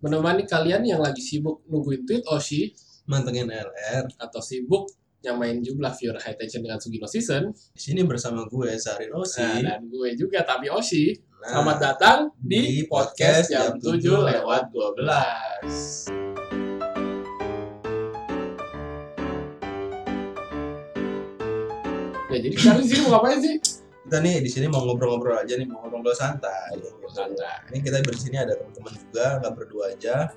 menemani kalian yang lagi sibuk nungguin tweet Oshi mantengin LR. atau sibuk nyamain jumlah viewer High Tension dengan Sugino Season. Di sini bersama gue Sarin Oshi. Dan gue juga Tapi Oshi. Nah, Selamat datang di di podcast jam jam 7:12. Ya jadi sekarang di sini mau ngapain sih? Kita nih di sini mau ngobrol-ngobrol aja nih, mau ngobrol santai. Santai. Ini kita di sini ada teman-teman juga, nggak berdua aja.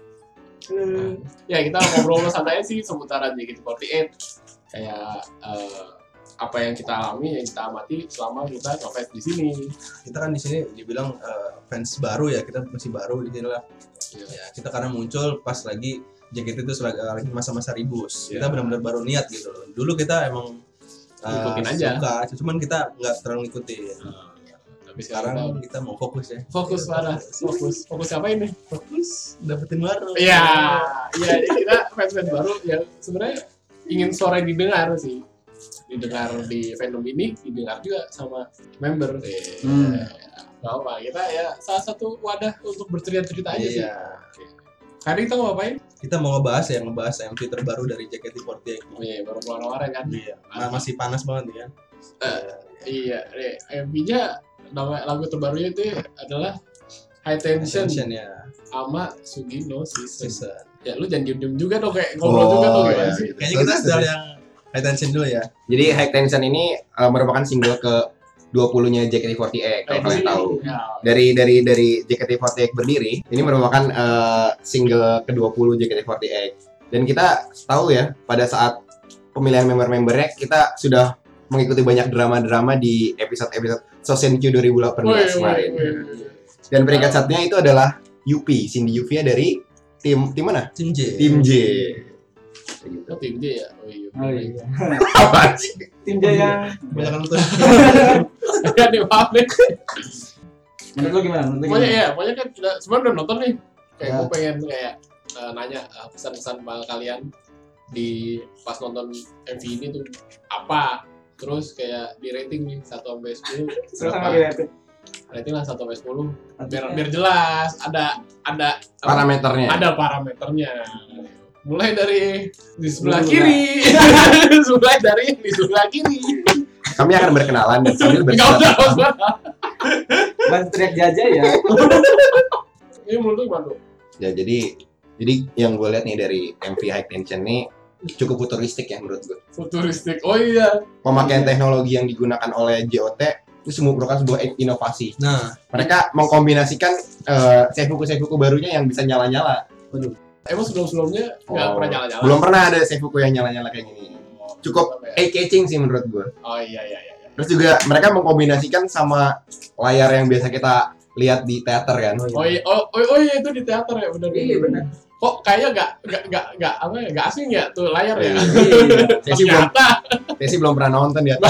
Ya kita ngobrol santai sih seputaran JKT48. Kayak apa yang kita alami, yang kita amati selama kita ngefans di sini. Kita kan di sini dibilang fans baru ya, kita masih baru di sini lah. Ya, kita karena muncul pas lagi JKT itu lagi masa-masa ribus. Kita benar-benar baru niat gitu loh. Dulu kita emang Ikutin aja. suka, cuman kita nggak terlalu ngikutin. Tapi Sekarang kita mau fokus ya. fokus parah, fokus apa ini? Fokus dapetin baru. Iya, ini kita fans baru yang sebenarnya ingin suara didengar sih, didengar di fandom ini, didengar juga sama member. Gak apa, kita ya salah satu wadah untuk bercerita-cerita aja sih. Iya. Hari ini kita mau ngapain? Kita mau ngebahas MV terbaru dari JKT48. Iya, baru keluar kemarin kan? Iya. Masih panas banget nih kan. Iya, MV-nya nama lagu terbarunya itu adalah High Tension ya. sama Sugino Season. Season. Ya lu jangan diem-diem juga dong, kayak ngobrol juga dong gimana sih? Kayaknya kita sudah yang high tension dulu ya. Jadi High Tension ini merupakan single ke 20-nya JKT48 kalau kalian tahu. Ya, Dari JKT48 berdiri, ini merupakan single ke-20 JKT48. Dan kita tahu ya, pada saat pemilihan member-membernya kita sudah mengikuti banyak drama-drama di episode-episode Sosenkyu 2018 kemarin. Dan peringkat satunya itu adalah Yupi, Cindy Yupi dari tim mana? Tim J. Tim J. Oh, tim J ya? Oh iya. Oh iya. Apa sih? Tim Jaya. Banyak nonton. Ya deh, maaf deh. Menurut lu gimana? Pokoknya kan kita sebenarnya udah nonton nih. Kayak Ya. gue pengen kayak nanya pesan-pesan sama kalian di pas nonton MV ini tuh apa? Terus kayak di rating nih 1 sampai 10 Sama berapa? gitu. Rating lah 1 sampai 10 biar jelas ada apa? Parameternya. Ada parameternya. Mulai dari di sebelah Sebelah. kiri. Mulai dari di sebelah kiri. Kami akan berkenalan dan sambil Enggak usah. Bantu teriak Jaja ya. Ini menurut lu gimana? Ya jadi yang gue lihat nih dari MV High Tension nih cukup futuristik ya menurut gue. Futuristik. Oh iya. Pemakaian teknologi yang digunakan oleh JOT itu semua merupakan sebuah inovasi. Nah, Mereka mengkombinasikan seifuku barunya yang bisa nyala-nyala. Emang sebelum-sebelumnya nggak pernah nyala-nyala? Belum pernah ada seifuku yang nyala-nyala kayak gini. Cukup ya? eye-catching sih menurut gue. Oh iya. Terus juga mereka mengkombinasikan sama layar yang biasa kita lihat di teater kan. Oh iya itu di teater ya benar. Iya benar. Kok kayaknya nggak asing ya tuh layar ya? Saya sih belum pernah nonton dia.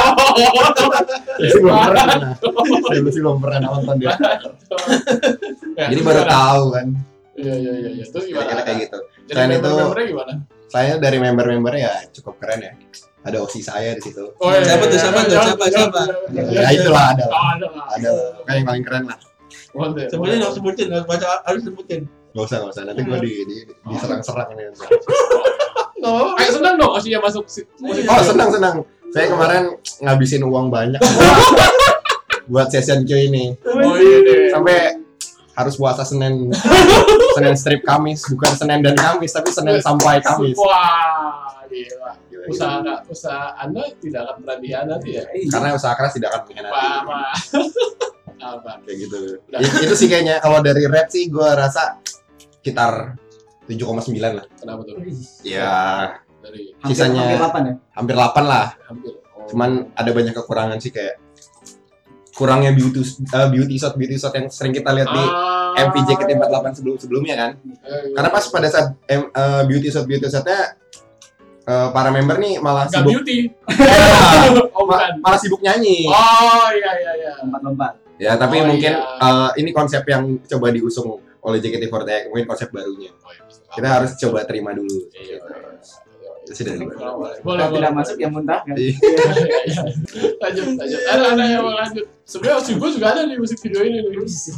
Saya sih belum pernah nonton dia. Jadi baru tahu kan. Iya. Terus gimana? Kira-kira kayak gitu. Jadi Selain itu, member-membernya gimana? saya dari member-membernya ya cukup keren ya. Ada Oshi saya di situ. Oh, iya, Siapa tuh, iya, siapa iya, tuh, iya, siapa, iya, siapa? iya, iya, Ya iya. itulah ada. Oh, ada lah. Ada. Kayak yang paling keren lah. Boleh. Sebutin, harus sebutin, harus baca, harus sebutin. Gak usah. Nanti gue diserang-serang nih. Kayak seneng dong Oshinya masuk musik. Oh senang. Saya kemarin ngabisin uang banyak buat session Q ini. Oh iya deh. Sampai harus puasa Senin strip Kamis, bukan Senin dan Kamis tapi Senin sampai Kamis. Wah, gila. Gila. Usaha Anda tidak akan pernah dihianati ya? Karena usaha keras tidak akan mengkhianati. Apa? Kayak gitu. Itu sih kayaknya kalau dari rate sih gue rasa sekitar 7,9 lah. Kenapa tuh? Ya Dari sisanya Hampir 8 ya. hampir 8 lah. hampir. Oh. Cuman ada banyak kekurangan sih kayak kurangnya beauty shot yang sering kita lihat di MV JKT48 sebelumnya kan. Karena pas pada saat beauty shotnya para member nih malah Gak sibuk beauty. Oh bukan. malah sibuk nyanyi. Oh iya. Lompat-lompat. Ya tapi Oh, mungkin iya. ini konsep yang coba diusung oleh JKT48, mungkin konsep barunya. Oh, iya, bisa. Kita harus coba terima dulu. Iya. Itu sudah dulu. Boleh. Kalau tidak masuk yang muntah kan. Iya. Lanjut. Ada yang mau lanjut. Sebenarnya Oshi gue juga ada di musik video ini nih.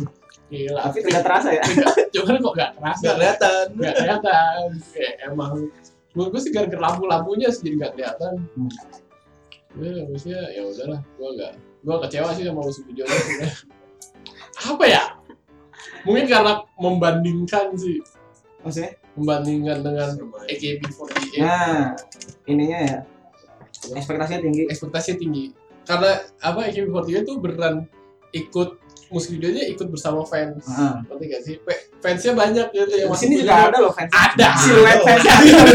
gila. Tapi tidak terasa ya. Cuman kok nggak kerasa, Nggak kelihatan. nggak kelihatan. Kayak emang gue sih gara-gara lampunya sih jadi nggak kelihatan. Ya maksudnya ya udahlah, gue kecewa sih sama musik videonya sebenarnya. Apa ya? Mungkin karena membandingkan sih, Maksudnya? membandingkan dengan AKB48. Nah, ininya ya. Ekspektasinya tinggi. Ekspektasinya tinggi. Karena apa, AKB48 tuh beneran ikut musik videonya, ikut bersama fans. Ngerti gak sih? Fansnya banyak gitu yang Di masuk sini video. juga ada loh fans. Ada. Siluet fansnya.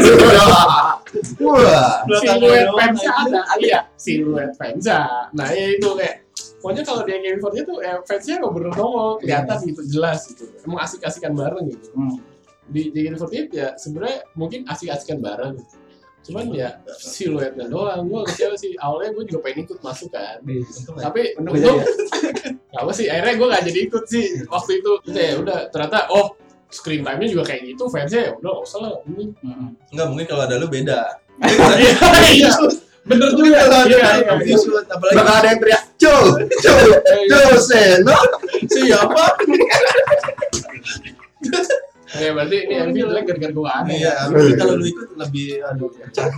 Wah. Siluet fansnya ada. Iya, siluet fansnya. Nah ya itu kayak pokoknya kalau di AKB48 tuh fansnya nggak bener nongol, kelihatan gitu, jelas gitu. Emang asik-asikan bareng gitu. Di JKT48 ya sebenarnya mungkin asik-asikan bareng. Cuman ya siluetnya doang. Gue kecewa sih. Awalnya gue juga pengen ikut masuk kan. Tapi Untung untung nggak nggak apa sih. Akhirnya gue nggak jadi ikut sih waktu itu. Ya udah ternyata screen time-nya juga kayak gitu. Fansnya ya udah nggak usah lah. Enggak, mungkin kalau ada lu beda. Iya. Bener juga. Iya. Apalagi Bakal ada yang teriak, Seno. siapa? Ya berarti ini MV jelek gara-gara gue aneh. Iya, mungkin kalau lu ikut lebih aduh.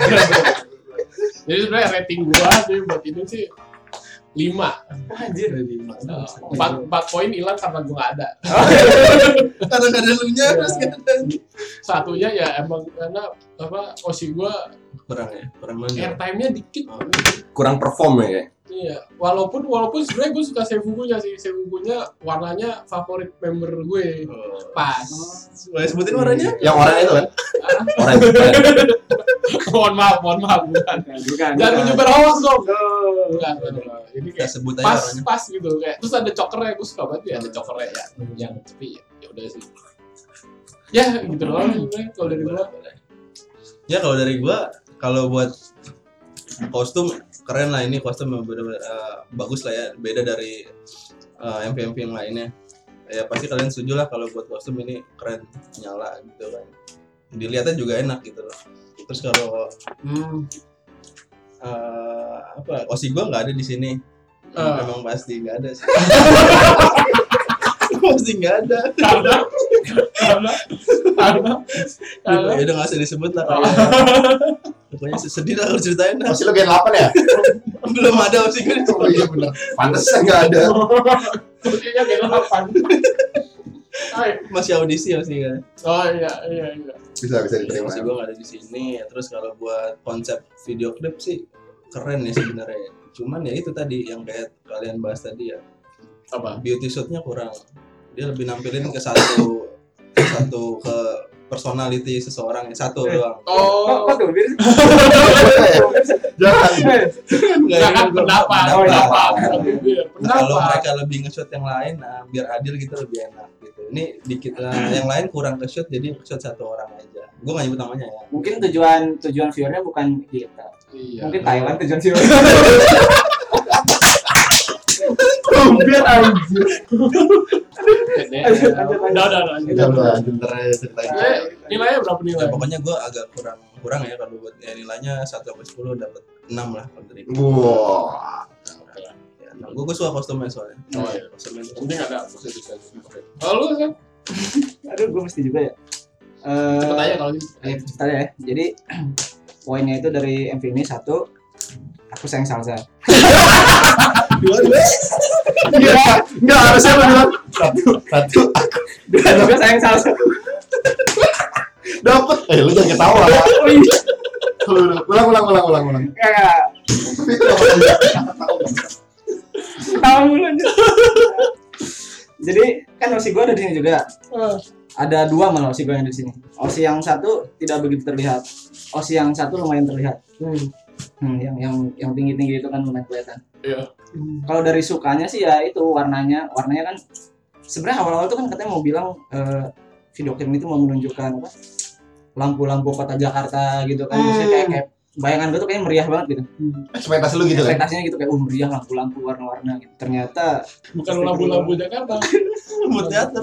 Jadi sebenarnya rating gue sih buat ini sih 5. Anjir. 4 poin hilang karena gue nggak ada. Karena nggak ada lu nya terus kan Satunya ya emang karena apa, Oshi gue kurang mana? airtime-nya dikit. Kurang perform ya. Iya, walaupun sebenarnya gue suka Seifukunya sih. Seifukunya warnanya favorit member gue. Pas. Boleh sebutin warnanya? Yang oranye itu kan? Oranye. mohon maaf bukan. Jangan menyebar hoax dong. Bukan. Jadi Kita kayak sebut aja pas warnanya. gitu kayak. Terus ada chokernya, gue suka banget ya ada chokernya ya. Yang tapi ya udah sih. Ya gitu doang sebenarnya kalau dari gue. Ya kalau dari gua, kalau buat kostum keren lah, ini kostum yang bener-bener bagus lah ya, beda dari MV-MV yang lainnya. Ya pasti kalian setuju lah kalau buat kostum ini keren, nyala gitu kan. Dilihatnya juga enak gitu loh. Terus kalau Oshi gua nggak ada di sini. Memang pasti nggak ada sih. Pasti nggak ada. Karena Ya udah nggak usah disebut lah. Pokoknya sedih lah kalau ceritain. Masih lo Gen 8 ya? Belum ada Oshi gua. Oh iya bener. Pantesan nggak ada. Buktinya Gen 8. Masih audisi Oshi kan. Oh iya. Bisa diterima. Masih gue nggak ada di sini. Terus kalau buat konsep video klip sih keren ya sebenarnya. Cuman ya itu tadi yang kayak kalian bahas tadi ya, Apa? beauty shootnya kurang. Dia lebih nampilin ke satu ke personality seseorang, satu doang. Kok tuh bir? Jangan. Enggak kan pendapat. Nah, kalau mereka lebih nge-shoot yang lain, biar adil gitu lebih enak gitu. Ini dikit yang lain kurang ke-shoot, jadi shoot satu orang aja. Gue nggak nyebut namanya ya. Mungkin tujuan viewernya bukan kita. Iya. Mungkin Thailand tujuan viewer. Biar anjir. Udah. Ntar aja ceritain. Nilainya berapa Ya, nilai? pokoknya gue agak kurang ya kalau buat ya, nilainya 1/10 dapat 6 lah kalau dari gue. Wah. Ya, gue suka kostumnya soalnya. Oh, iya. Kostumnya itu. Penting ada positif sense. Kalau lu kan Aduh, gue mesti juga ya. cepet aja kalau gitu. Cepet aja ya. Jadi poinnya itu dari MV ini 1, aku sayang salsa. Dua. Enggak harusnya lo bilang satu. Juga sayang salsa. Dapet. Lu jangan ketawa. Ulang. Kayak tahu lanjut. Jadi kan Oshi gue ada di sini juga. Ada 2 malah Oshi gue yang di sini. Oshi yang 1 tidak begitu terlihat. Oshi yang 1 lumayan terlihat. Yang tinggi-tinggi itu kan lumayan kelihatan. Iya. Kalau dari sukanya sih ya itu warnanya kan sebenarnya awal-awal tuh kan katanya mau bilang video klip itu mau menunjukkan apa? Lampu-lampu kota Jakarta gitu kan. Maksudnya kayak bayangan gue tuh kayak meriah banget gitu. Ekspektasi lu gitu kan? Ekspektasinya gitu kayak meriah lampu-lampu warna-warna gitu. Ternyata Bukan lampu-lampu Jakarta. Mau teater.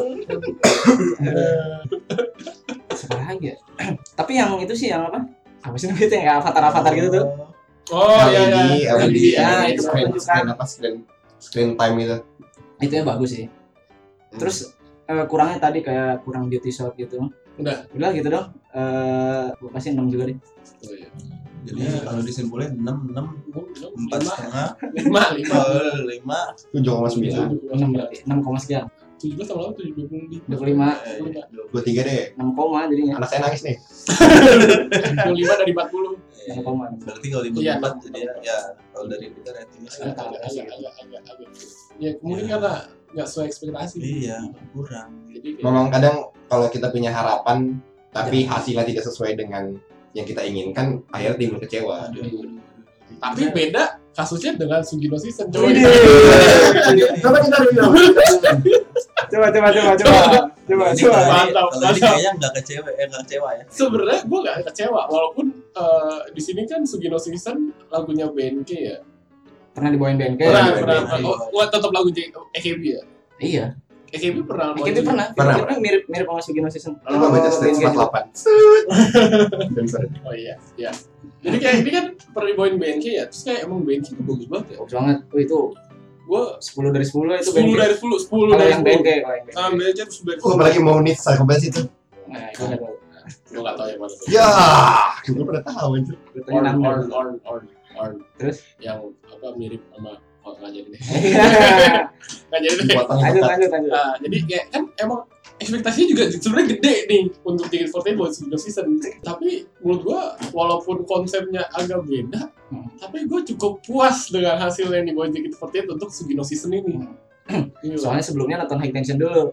siapa lagi ya? Tapi yang itu sih yang apa? Apa sih namanya itu yang kayak avatar-avatar gitu tuh? Oh iya. LED, Ya, itu screen apa screen time itu. Itu ya bagus sih. Terus kurangnya tadi kayak kurang duty shot gitu. Udah. Udah gitu dong. Gue kasih 6 juga deh. Oh iya. Jadi kalau disimpulin 6, 4,5, 5, 7,9. 6 berarti. 6, sekian. 17 sama 25. 25. 23 deh. 6 koma jadinya. Anak saya nangis nih. 25 dari 40. 6 koma. Berarti kalau Iya. 54 jadi ya kalau dari kita ratingnya Agak. Ya mungkin karena nggak sesuai ekspektasi. iya kurang. Jadi kayak- Memang kadang kalau kita punya harapan tapi hasilnya tidak sesuai dengan yang kita inginkan, akhirnya timbul kecewa. tapi beda kasusnya dengan Sugino season. Coba kita dulu. Coba. Mantap. Kalau ini kayaknya nggak kecewa ya. Sebenarnya gue nggak kecewa walaupun di sini kan Sugino season lagunya BNK ya. Pernah dibawain BNK? Pernah. BNK. Oh, tetap lagu AKB ya. Iya. AKB pernah. Kita pernah. Kita mirip sama Sugino season. Coba baca stats BNK juga. 48. Oh iya. Jadi kayak ini kan pernah dibawain BNK ya. Terus kayak emang BNK itu bagus banget ya. Bagus banget. Itu Gue 10 dari 10 itu 10 BNK. dari 10. 10 Kalau dari yang 10. BNK, kalau yang BNK. Sama BNK terus dari Oh, apalagi mau nih psychopath itu. Nah, itu nggak tahu. Gue nggak tahu yang mana tuh. Ya, gue pernah tahu anjir. Katanya Orn. Terus? Yang apa mirip sama nggak jadi deh. Nggak jadi deh. Dipotong Lanjut. Nah, jadi kayak kan emang ekspektasinya juga sebenarnya gede nih untuk JKT48 buat Sugino season. Tapi menurut gua walaupun konsepnya agak beda, tapi gua cukup puas dengan hasil yang dibawa JKT48 untuk Sugino season ini. Ini loh. Soalnya sebelumnya nonton High Tension dulu.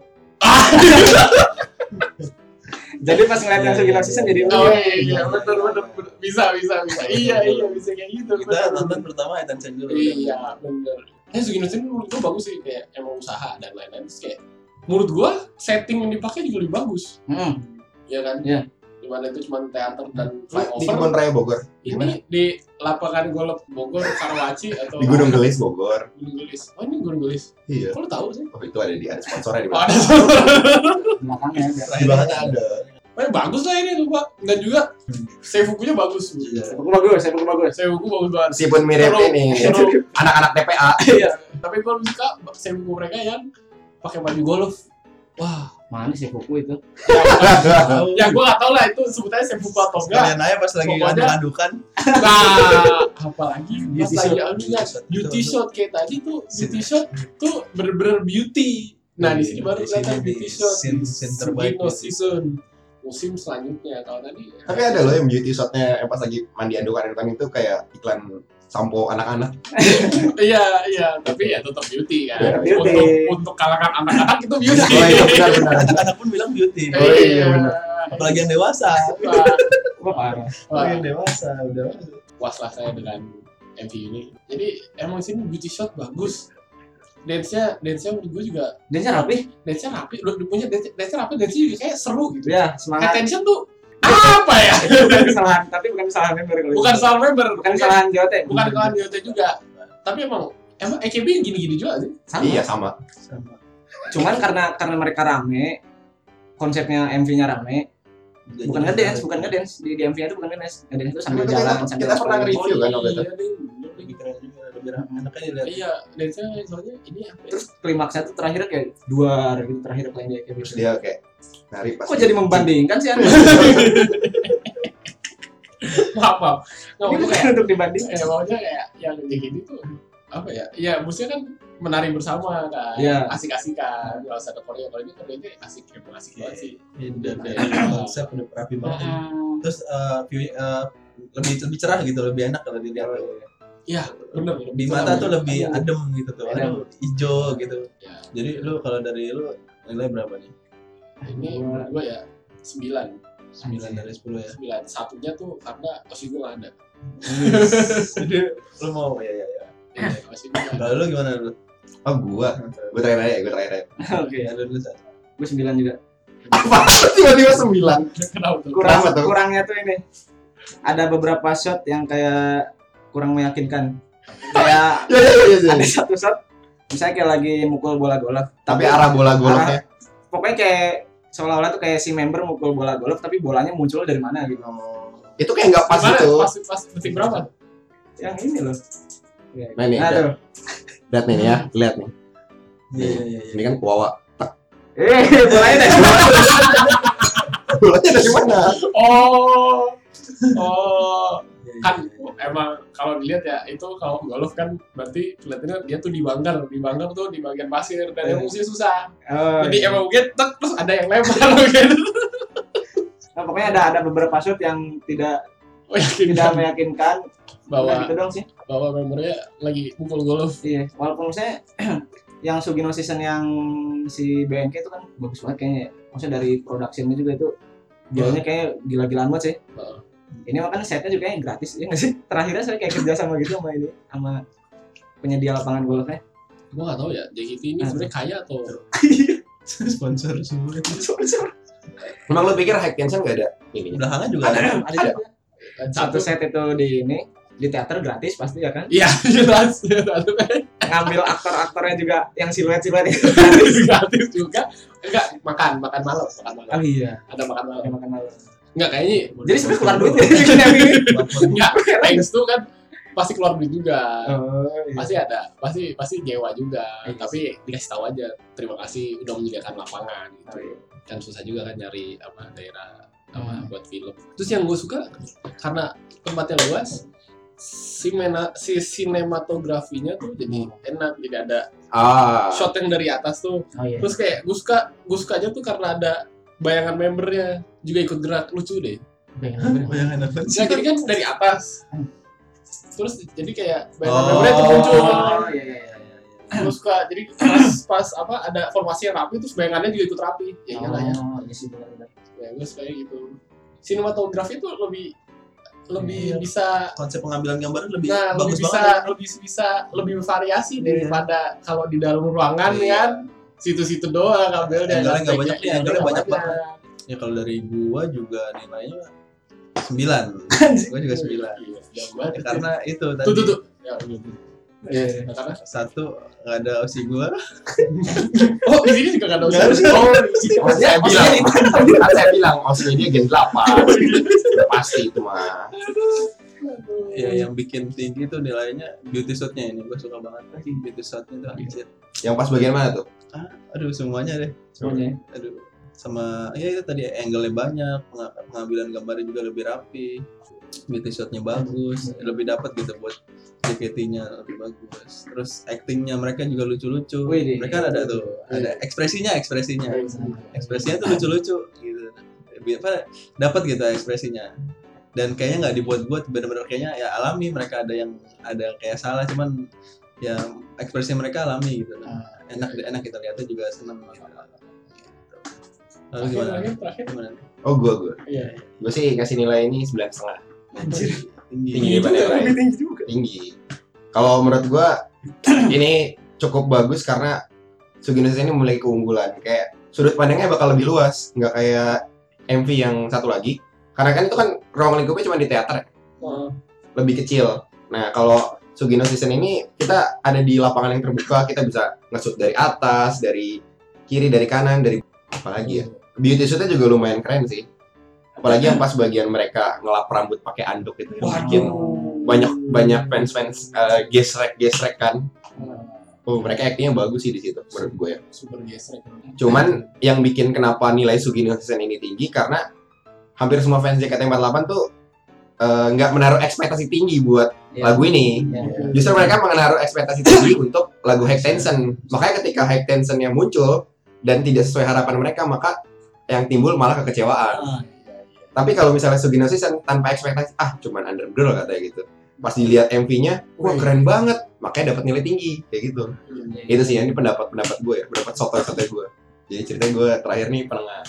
Jadi pas ngeliat yang Sugino season jadi Oh iya, betul. Bisa. Iya, bisa kayak gitu. Kita betul. nonton pertama Attention dulu. Iya, bener. Sugino season menurut gua bagus sih, kayak emang usaha dan lain-lain. Terus kayak menurut gua setting yang dipakai juga lebih bagus. Ya kan? Iya. Dimana itu cuma teater dan Di flyover. Kebun Raya Bogor. Ini di lapangan golf Bogor, Karawaci atau Di Gunung Gelis Bogor. Gunung Gelis. Oh ini Gunung Gelis. Iya. Kok lu tahu sih? Oh, itu ada sponsornya di Oh, belakang. ada. belakangnya biar. Di belakangnya ada. Bagus lah ini lupa. Dan juga seifukunya bagus. Iya. Sepuku bagus. Seifuku bagus banget. Meskipun mirip Seru. ini Seru. anak-anak TPA. Iya. Tapi gue lebih suka seifuku mereka yang pakai baju golf. Wah, Mana sih Fuku itu? ya gue gak tau lah itu sebutannya seifuku atau enggak. Kalian aja pas lagi Pokoknya- ngadu-ngadukan. Nah, apalagi pas Beauty lagi shot. anunya beauty shot kayak tadi tuh beauty shot tuh bener-bener beauty. Nah di sini baru Di sini kelihatan di beauty shot scene terbaik Sugino beauty. season musim selanjutnya. Kalau tadi Tapi ada loh yang beauty shotnya yang pas lagi mandi adukan itu kayak iklan sampo anak-anak. iya tapi ya tetap beauty kan. Ya, beauty. Untuk kalangan anak-anak itu beauty. Oh iya benar-benar. Anak-anak pun bilang beauty. Oh iya, benar. Apalagi yang dewasa. Wah parah. Apalagi yang dewasa udah. Puas lah saya dengan MV ini. Jadi emang sini beauty shot bagus. Dance-nya menurut gue juga Dance-nya rapi? dance-nya rapi. Lu punya dance-nya rapi, dance-nya juga kayak seru gitu. Ya, semangat. Attention tuh apa ya? Itu bukan kesalahan, tapi bukan kesalahan member kalau Bukan itu. salah member, Bukan kesalahan JOT. bukan kesalahan Yota juga. Tapi emang AKB gini-gini juga sih. Sama. Iya sama. Cuman karena mereka rame, konsepnya MV-nya rame, bukan ngedance di MV-nya itu bukan ngedance itu sambil Kita- jalan sambil kita pernah apa. nge-review kan waktu itu. Lebih keren juga, lebih enak aja lihat. Iya, dance-nya soalnya ini apa ya? Terus klimaksnya tuh terakhirnya kayak duar gitu terakhir paling dia kayak Terus gitu. dia kayak nari pas. Kok jadi membandingkan sih Anda? Maaf. Nggak, Ini maksudnya bukan kayak untuk dibanding. maunya kayak yang kayak gini tuh apa ya? Ya maksudnya kan menari bersama kan, Iya. asik-asikan. Kalau ada Korea, kalau ini Koreanya asik banget sih. Dan konsep udah rapi banget. Terus lebih cerah gitu, lebih enak kalau dilihat. Iya, bener. Di mata tuh lebih adem gitu tuh, Adem. hijau gitu. Ya, Jadi lu kalau dari lu nilai berapa nih? ini menurut gua ya 9. 9 dari 10 ya. 9. Satunya tuh karena Oshigo nggak ada. Jadi lu mau ya. Iya, Oshigo nggak ada. Kalau lu gimana lu? Oh gua terakhir aja. Oke, Ya lu dulu Sat. gue 9 juga. Apa? Tiba-tiba 9. Kenapa tuh? Kenapa tuh? Kurangnya tuh ini. Ada beberapa shot yang kayak kurang meyakinkan. Kayak Iya. ada satu shot misalnya kayak lagi mukul bola golf, Tapi arah bola golfnya. pokoknya kayak seolah-olah tuh kayak si member mukul bola golf tapi bolanya muncul dari mana gitu. Itu kayak nggak pas Gimana? gitu. Pas detik berapa? Yang ini loh. Nah nih, Nah, tuh. lihat nih ya, lihat nih. Iya. Ini kan kuawa. Tak. Bolanya dari Bolanya dari mana? Oh, kan emang kalau dilihat ya itu kalau golf kan berarti kelihatannya dia tuh di banggar tuh di bagian pasir dan yang musuhnya susah. Jadi emang mungkin terus ada yang lempar gitu. Nah, pokoknya ada beberapa shoot yang tidak meyakinkan. bahwa Gitu dong sih. bahwa membernya lagi pukul golf. Iya, walaupun saya yang Sugino season yang si BNK itu kan bagus banget kayaknya. Maksudnya dari productionnya juga itu jalannya kayak gila-gilaan banget sih. Ini makanya setnya juga kayak gratis ya nggak sih? Terakhirnya saya kayak kerja sama gitu sama penyedia lapangan golfnya. Gua nggak tahu ya JKT ini sebenarnya kaya atau Sponsor semua. Emang lo pikir high tension nggak ada ini? Belakangan juga Ada ada. juga. Satu set itu di teater gratis pasti ya kan? Iya, jelas. Ngambil aktor-aktornya juga yang siluet-siluet itu. Gratis juga. Enggak, makan malam. Oh iya, Ada makan malam. makan malam. Enggak kayaknya. Jadi sebenarnya keluar duit ya bikin yang ini. Enggak, thanks tuh kan pasti keluar duit juga. Oh, iya. Pasti ada, pasti nyewa juga. Iya. Tapi dikasih tahu aja, terima kasih udah menyediakan lapangan gitu. Oh, iya. Kan susah juga kan nyari daerah buat film. Terus yang gue suka karena tempatnya luas, sinematografinya tuh jadi enak, jadi ada shot yang dari atas tuh. Oh iya. Terus kayak gue sukanya tuh karena ada bayangan membernya juga ikut gerak, lucu deh. Bayangan apa sih? Nah, jadi kan dari atas. Terus jadi kayak bayangan membernya tuh muncul. Oh iya. Gue suka, jadi pas ada formasi yang rapi terus bayangannya juga ikut rapi. Ya iyalah ya. Oh, iya sih benar-benar. Ya gue suka gitu. Sinematografi tuh lebih Iya. bisa Konsep pengambilan gambar lebih lebih bagus bisa banget. lebih bervariasi daripada kalau di dalam ruangan kan situ-situ doang ngambilnya. Angle-nya nggak banyak nih, Angle-nya angle-nya nggak banyak Ya kalau dari gua juga nilainya 9. Gua juga 9. Iya, jauh banget. Ya, karena itu tadi. Tuh. Ya, Iya. karena Satu nggak ada opsi gua. oh di sini juga nggak ada Nggak usaha. Oh, Saya bilang maksudnya dia gen 8. Udah pasti itu mah. Ya yang bikin tinggi tuh nilainya beauty shotnya ini gua suka banget lagi beauty shotnya tuh anjir. Yang pas bagian mana tuh? Aduh semuanya deh. Semuanya. Aduh sama ya itu tadi angle-nya banyak, pengambilan gambarnya juga lebih rapi, beauty shotnya bagus, lebih dapat gitu buat JKT-nya lebih bagus. Terus actingnya mereka juga lucu-lucu. Wih, Mereka ada tuh, ada ekspresinya tuh lucu-lucu gitu. Apa dapat gitu ekspresinya. Dan kayaknya nggak dibuat-buat, benar-benar kayaknya ya alami. Mereka ada kayak salah, cuman ya ekspresi mereka alami gitu. Enak kita lihatnya juga senang. Lalu gimana? Oh gue. Iya. Gue sih kasih nilai ini 9,5. Anjir, Tinggi tinggi. daripada yang lain. Tinggi. Kalau menurut gue ini cukup bagus karena Sugino ini memiliki keunggulan. Kayak sudut pandangnya bakal lebih luas, nggak kayak MV yang satu lagi. Karena kan itu kan ruang lingkupnya cuma di teater, lebih kecil. Nah kalau Sugino Season ini kita ada di lapangan yang terbuka, kita bisa nge-shoot dari atas, dari kiri, dari kanan, dari apalagi ya. Beauty shootnya juga lumayan keren sih. Apalagi yang pas bagian mereka ngelap rambut pakai anduk itu yang bikin banyak fans gesrek kan. Oh mereka actingnya bagus sih di situ menurut gue ya. Super gesrek. Cuman yang bikin kenapa nilai Sugino Season ini tinggi karena hampir semua fans JKT48 tuh nggak menaruh ekspektasi tinggi buat lagu ini. Justru mereka menaruh ekspektasi tinggi untuk lagu High Tension. Makanya ketika High Tension-nya muncul dan tidak sesuai harapan mereka, maka yang timbul malah kekecewaan. Tapi kalau misalnya Sugino Season tanpa ekspektasi, cuman undergirl katanya gitu. Pas dilihat MV-nya, wah keren banget, makanya dapat nilai tinggi kayak gitu. Itu sih, ini pendapat gue ya, pendapat sotoy gue. Jadi ceritanya gue terakhir nih penengah.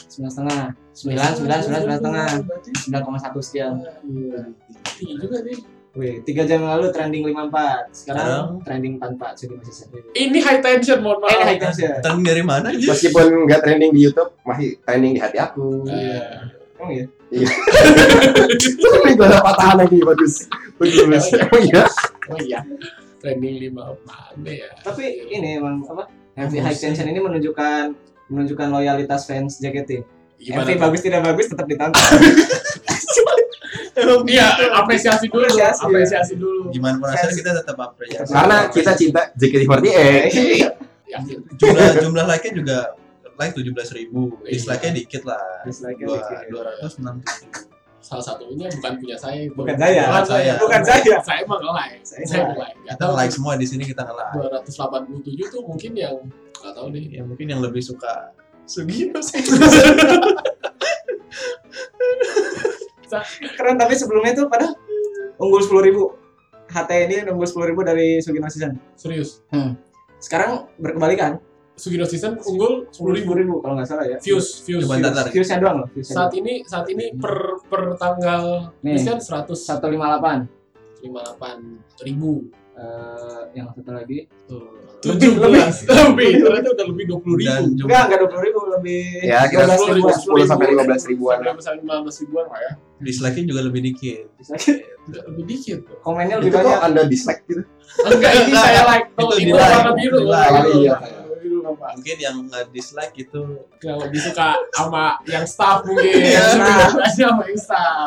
9,5, 9,1 sekian. Tinggi juga nih. Wih, 3 jam lalu trending 54. Sekarang trending 44 Sugino Season. Ini high tension, mohon maaf. Ini high tension. Trending dari mana aja? Meskipun nggak trending di YouTube, masih trending di hati aku. Emang ya? Ini gue ada patahan lagi, bagus. Emang iya? Oh iya. Trending 5 mana ya? Tapi ini emang apa? MV High Tension ini menunjukkan loyalitas fans JKT. MV tuh? bagus tidak bagus tetap ditonton. Iya, apresiasi dulu. Gimana penasaran kita tetap apresiasi. Karena kita cinta JKT48. Yakin. Jumlah like-nya juga like 17.000, dislike-nya dikit lah. Dislike-nya dikit. 267. Salah satunya bukan punya saya. Bukan saya. Bukan saya. Saya emang nge-like. Saya nge-like. Nggak Kita tahu like semua di sini, kita nge-like. 287 tuh mungkin yang nggak tahu deh. Ya mungkin yang lebih suka Sugino sih. Keren, tapi sebelumnya tuh pada unggul 10.000. HT ini unggul 10.000 dari Sugino Season. Serius. Sekarang berkebalikan. Sugino Season unggul 10.000 10.000 kalau nggak salah ya. views. Coba ntar. Viewsnya doang loh. Saat ini per tanggal Nih. ini kan 158 158. Yang satu lagi lebih ternyata udah lebih 20.000. Dan enggak 20.000 lebih Ya, kira 10 10 sampai 15 ribuan. Sampai 15 ribuan lah ya. dislike-nya juga lebih dikit. Lebih dikit. komennya Itu lebih kok banyak. Anda dislike gitu? Enggak, ini saya like. Itu Itu di warna like. biru. Di like. Oh, iya. Biru apa? Mungkin yang nge-dislike itu Yang lebih suka sama yang staff mungkin. Iya, Staff aja sama yang staff.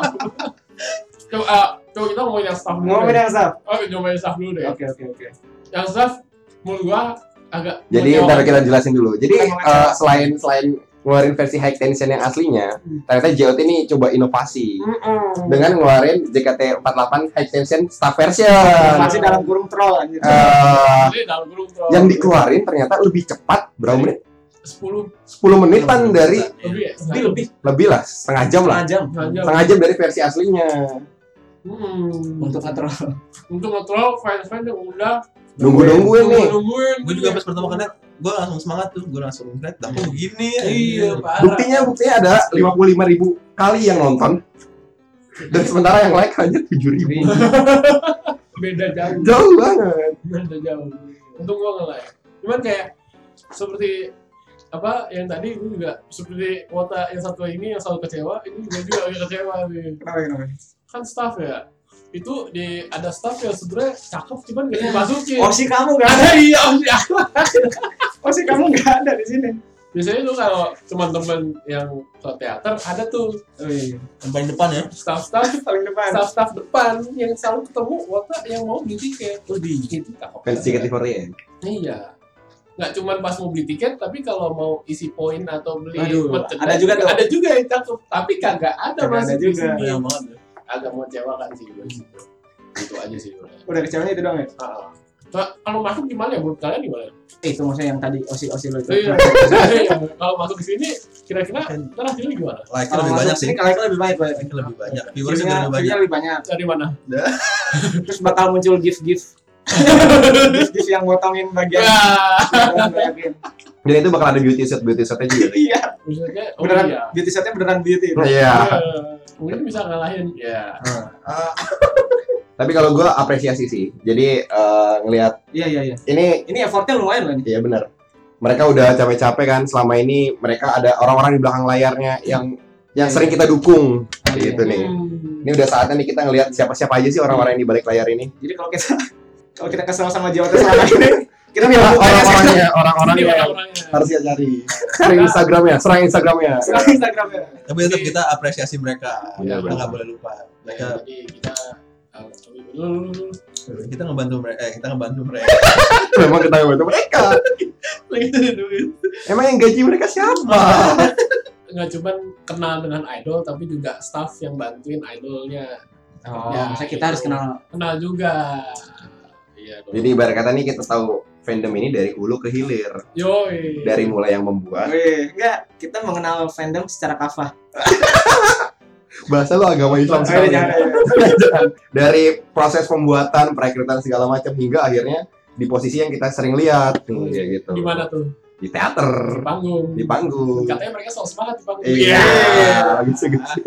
Coba kita ngomongin yang staff dulu. Ngomongin deh. yang staff. Oh, ngomongin staff dulu deh. Oke. Yang staff menurut gua agak Jadi mengecewakan. ntar kita jelasin dulu. Jadi Mengecewakan. selain ngeluarin versi high tension yang aslinya, ternyata JOT ini coba inovasi dengan ngeluarin JKT48 high tension staff version. Masih dalam kurung troll anjir. Jadi dalam grup tuh Yang dikeluarin ternyata lebih cepat, berapa menit? 10 10 menitan dari lebih ya? lebih lah, setengah jam lah. Setengah jam dari versi aslinya. Untuk ngetroll. Untuk nge-troll fans-fans yang udah Nungguin nih. nungguin. gue juga pas pertama kali gue langsung semangat tuh, gue langsung ngeliat dah kok begini ya. Iya, parah. Buktinya ada 55.000 kali yang nonton. Dan sementara yang like hanya 7.000. Beda jauh. Jauh banget. Beda jauh. Untung gua nge-like. Cuman kayak seperti apa yang tadi gue juga seperti kuota yang satu ini yang selalu kecewa, ini juga agak kecewa nih. Kenapa? Kan staff ya. Itu ada staff yang sebenarnya cakep cuman nggak dimasukin. Opsi kamu nggak ada. Ada iya opsi aku. Opsi kamu nggak ada di sini. Biasanya tuh kalau teman-teman yang ke teater ada tuh Yang paling depan ya. staff-staff Paling depan. staff depan yang selalu ketemu kuota yang mau beli tiket. Lebih itu cakep. Fans JKT48. Iya. Nggak cuma pas mau beli tiket, tapi kalau mau isi poin atau beli Aduh, merchandise, ada juga tuh. ada juga yang cakep, tapi kagak ada Kagak masuk ada di juga. sini. Banyak banget ya. Agak mengecewakan sih gue situ. Itu aja sih gue. Udah kecewanya itu doang ya? Kalau masuk gimana ya? Menurut kalian gimana? Itu maksudnya yang tadi osi lo itu. Iya. Kalau masuk di sini, kira-kira ntar hasilnya gimana? Like-nya Kalau lebih masuk banyak sih. sini like lebih baik. Like-nya lebih banyak. Viewersnya juga lebih banyak. View-nya lebih banyak. Dari mana? Terus bakal muncul gift-gift. Gift-gift yang motongin bagian. Bagian. Dan itu bakal ada beauty shotnya juga. Iya. Maksudnya, Beneran iya. beauty shotnya beneran beauty. Iya. Mungkin bisa ngalahin. Ya. Tapi kalau gue apresiasi sih. Jadi ngelihat Iya. ini Effortnya lumayan loh ini. iya benar. Mereka udah capek-capek kan selama ini mereka ada orang-orang di belakang layarnya yang sering kita dukung gitu nih. Ini udah saatnya nih kita ngelihat siapa-siapa aja sih orang-orang yang di balik layar ini. Jadi kalau kita kesel sama JOT selama ini, kita Ini bilang orang-orangnya Ini yang orang-orangnya. harus kita cari. Serang Instagramnya. sekarang Instagramnya. Tapi tetap kita apresiasi mereka. Iya, Kita benar. nggak boleh lupa. Mereka Jadi kita ngebantu mereka. Memang kita bantu mereka. Lagi ada duit. Emang yang gaji mereka siapa? nggak cuman kenal dengan idol, tapi juga staff yang bantuin idolnya. Oh, Ya, misalnya kita harus itu. kenal. Juga. Iya dong. Jadi ibarat kata nih kita tahu fandom ini dari hulu ke hilir. Yoi. Dari mulai yang membuat. Wih, enggak, kita mengenal fandom secara kafah. Bahasa lu agama Islam sekali. Jangan. Dari proses pembuatan, perekrutan segala macam hingga akhirnya di posisi yang kita sering lihat kayak gitu. Di mana tuh? Di teater, Di panggung. di panggung. Katanya mereka selalu semangat di panggung. Iya, gitu.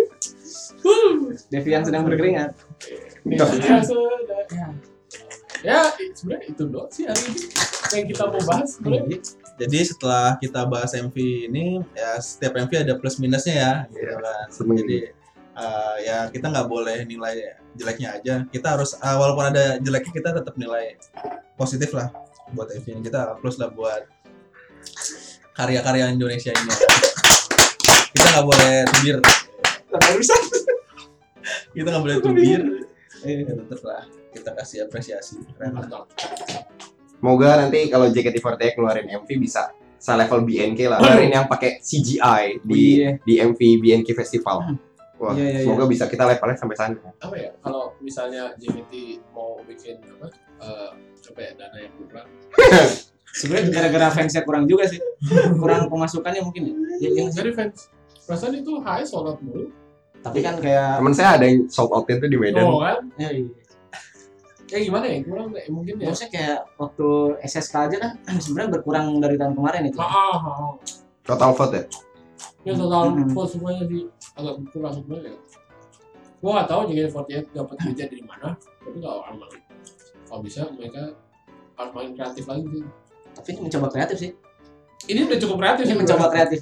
Devian sedang berkeringat. Ya, sudah. Ya, sebenarnya itu doang sih hari ini yang kita mau bahas sebenarnya. Jadi setelah kita bahas MV ini, ya setiap MV ada plus minusnya ya, gitu kan. Seneng. Jadi ya kita nggak boleh nilai jeleknya aja. Kita harus walaupun ada jeleknya kita tetap nilai positif lah buat MV ini. Kita plus lah buat karya-karya Indonesia ini. Kita nggak boleh tubir. Barusan. Kita nggak boleh tubir. Ya, tetap lah kita kasih apresiasi. Keren lah. Semoga nanti kalau JKT48 keluarin MV bisa selevel BNK lah. Kemarin yang pakai CGI di MV BNK Festival. Wah, semoga bisa kita levelnya sampai sana. Apa ya? Kalau misalnya JKT mau bikin apa ya, dana yang kurang. Sebenarnya gara-gara fansnya kurang juga sih. Kurang pemasukannya mungkin ya. Yang dari fans. Perasaan itu high sold out mulu. Tapi kan kayak Temen saya ada yang sold out itu di Medan. Oh kan? ya, iya. Kayak gimana ya? Kurang mungkin ya. Maksudnya kayak waktu SSK aja kan sebenarnya berkurang dari tahun kemarin itu. Total vote ya? Ya total vote semuanya sih agak berkurang sebenarnya. Gua nggak tahu JKT48 dapat duitnya dari mana. Tapi kalau bisa mereka harus main kreatif lagi sih. Tapi ini mencoba kreatif sih. Ini udah cukup kreatif Ini sih. mencoba kreatif.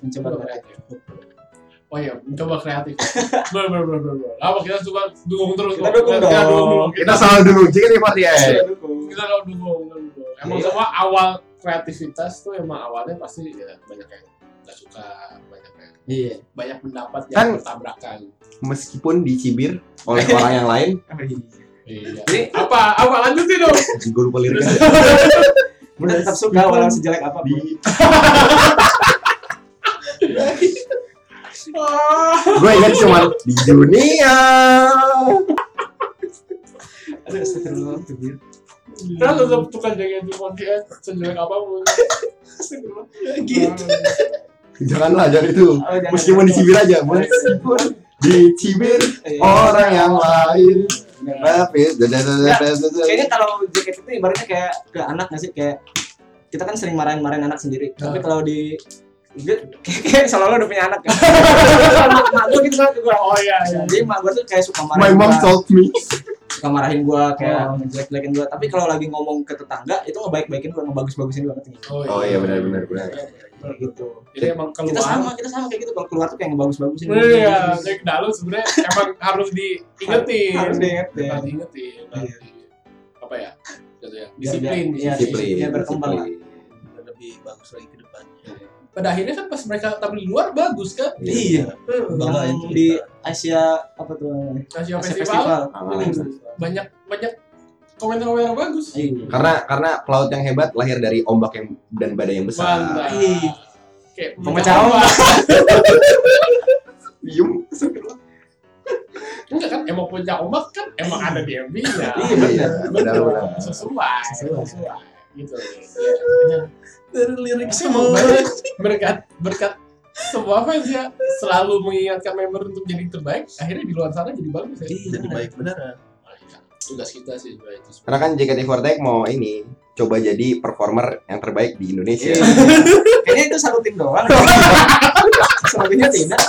Oh iya, mencoba kreatif. Bener. Apa kita suka dukung terus? Kita dukung dong. Kita selalu dulu JKT48. Kita selalu dukung. Emang semua awal kreativitas tuh emang awalnya pasti ya, banyak yang nggak suka, banyak pendapat yang Kan bertabrakan. meskipun dicibir oleh orang yang lain. Iya. Jadi Apa lanjutin dong? Gue lupa liriknya. udah tetap suka walau sejelek apapun. Gue ingat cuma di dunia. Aduh, astagfirullah. Terus tetap tukang JKT48 sejelek apapun. Gitu. Jangan itu. jangan. Meskipun dicibir aja, meskipun dicibir orang yang lain. Tapi Kayaknya kalau JKT itu ibaratnya kayak ke anak nggak sih, kayak kita kan sering marahin anak sendiri. Tapi kalau di kayak selalu udah punya anak kan. Mak gue gitu kan gue. Oh iya. Jadi mak gue tuh kayak suka My marahin mom gua, told me. suka marahin gue kayak ngejelek-jelekin gue. Tapi kalau lagi ngomong ke tetangga itu ngebaik-baikin gue, ngebagus-bagusin gue ngerti. Oh iya benar. Kayak gitu. Jadi emang keluar. Kita sama kayak gitu, kalau keluar tuh kayak ngebagus-bagusin. Iya, dari dalam sebenarnya emang harus diingetin. Harus diingetin. Harus diingetin. Iya. Apa ya? Gitu ya. Biar- Disiplin. iya, Disiplin. Iya, berkembang lah. Lebih bagus lagi ke depannya. Pada akhirnya kan pas mereka tampil di luar bagus kan? Iya. Banggain Yang di Asia apa tuh namanya? Asia Asia Festival. Ah. Banyak komentar-komentar bagus. Iya. Karena pelaut yang hebat lahir dari ombak dan badai yang besar. Mantap. Iya. Kayak Pemecah ombak. Diem. Enggak kan, emang puncak ombak kan emang ada di MV-nya. Iya, benar. Benar. Sesuai. Gitu. Ya. Dari lirik Emang berkat semua fans ya selalu mengingatkan member untuk jadi terbaik, akhirnya di luar sana jadi bagus ya. jadi baik beneran. Tugas kita sih sebenarnya itu. Karena kan JKT48 mau coba jadi performer yang terbaik di Indonesia. Iya. Kayaknya itu satu tim doang. Selebihnya tidak.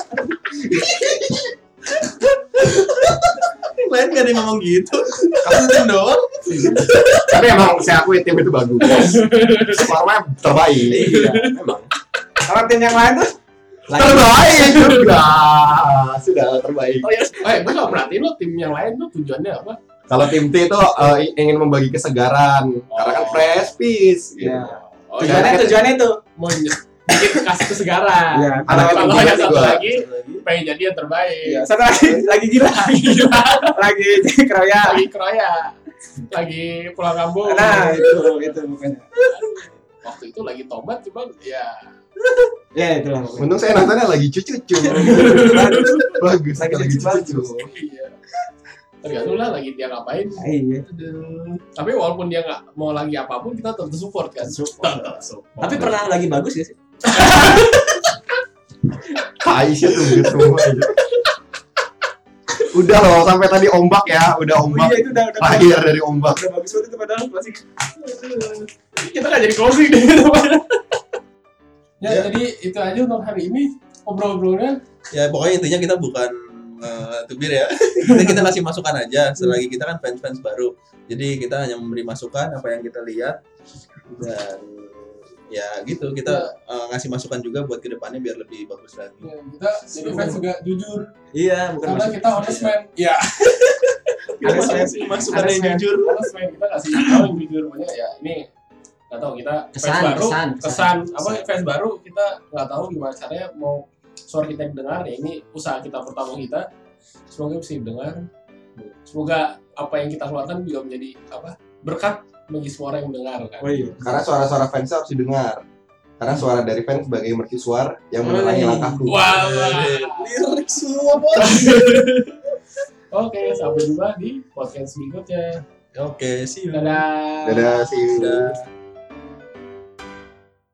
Lain gak ada yang ngomong gitu. Kamu tim doang. Tapi emang saya akui tim itu bagus. Performanya terbaik. Iya. Memang. Kalau tim yang lain tuh Terbaik juga. Sudah terbaik. Oh ya, gue gak perhatiin lo tim yang lain tuh tujuannya apa? Kalau tim T itu ingin membagi kesegaran. Karena kan fresh piece. Gitu. Iya. Oh tujuannya itu. mau bikin kasih kesegaran. Iya. Anak Kalau yang yang satu juga. lagi pengen jadi yang terbaik. Iya. Satu lagi gila. Lagi keroya. Lagi kroya. Lagi pulang kampung. Nah, itu pokoknya. Waktu itu lagi tobat cuman ya Ya itulah pokoknya. Untung saya nontonnya lagi cucu-cucu. Bagus. Lagi Lagi lucu-lucu. cucu-cucu. iya. Tergantung lah lagi dia ngapain. Iya. Tapi walaupun dia nggak mau lagi apapun kita tetap support kan. Tetap support. Tapi pernah lagi bagus ya sih? Aisyah tuh gitu semua aja. Udah loh, sampai tadi ombak ya. Udah ombak. Iya itu udah Lahir dari ombak. udah bagus banget itu padahal klasik. Kita nggak jadi closing deh. Ya, Ya. jadi itu aja untuk hari ini obrol-obrolnya. Ya pokoknya intinya kita bukan tubir ya. Kita kasih masukan aja. Selagi kita kan fans-fans baru. Jadi kita hanya memberi masukan apa yang kita lihat dan ya gitu kita ngasih masukan juga buat kedepannya biar lebih bagus lagi. Ya, kita jadi fans juga jujur. Iya, bukan Karena kita honest man. Ya. Kita Ada kasih masukan ada yang saya. jujur. Honest man kita kasih tahu yang jujur. Makanya ya ini nggak tahu kita fans baru, kesan apa fans baru kita nggak tahu gimana caranya mau suara kita didengar ya ini usaha kita pertama kita. Semoga bisa didengar. Semoga apa yang kita keluarkan juga menjadi apa berkat bagi semua orang yang mendengar kan. Oh iya. Karena suara-suara fans harus didengar. Karena suara dari fans sebagai mercusuar yang menerangi langkahku. Wah. Lirik semua bos. Oke, sampai jumpa di podcast berikutnya. Oke, see you. Dadah. Dadah, see you. Dadah.